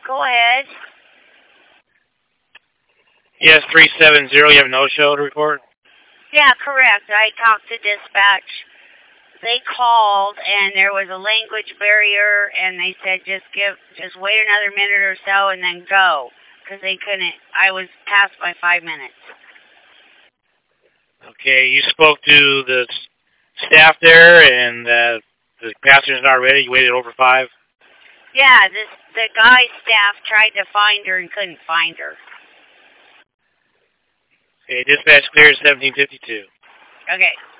Go ahead. Yes, 370. You have a no-show to report? Yeah, correct. I talked to dispatch. They called, and there was a language barrier, and they said just wait another minute or so and then go, because they couldn't. I was past by 5 minutes. Okay, you spoke to the staff there, and the passenger's not ready. You waited over 5. Yeah, the guy's staff tried to find her and couldn't find her. Okay, dispatch cleared 1752. Okay.